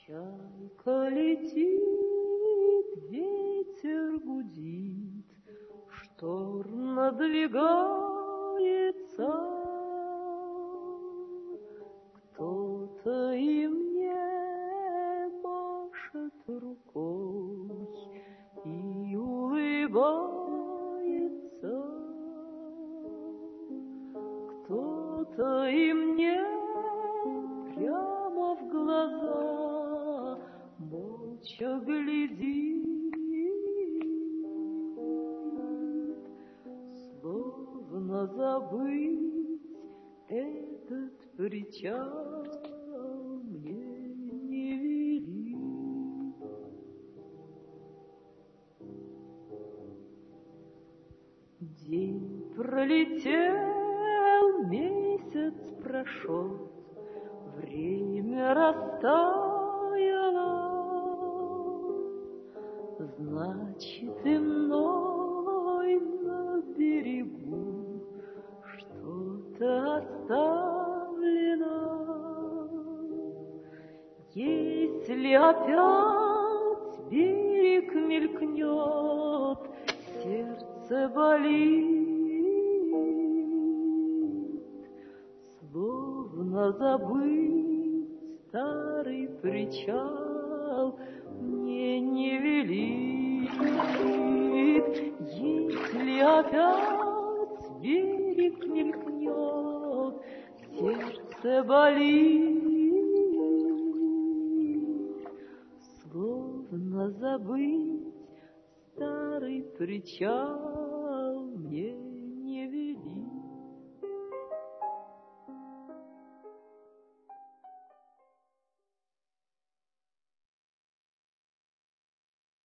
Чайка летит, ветер гудит, шторм надвигается. Кто-то и мне машет рукой и улыбается. Кто-то и мне прямо в глаза молча глядит, словно забыть этот причал мне не велит. День пролетел, месяц прошел, время растаяло, значит, и мной на берегу что-то оставлено. Если опять берег мелькнет, сердце болит, словно забыть старый причал мне не велит. Если опять берег мелькнет, сердце болит, словно забыть старый причал мне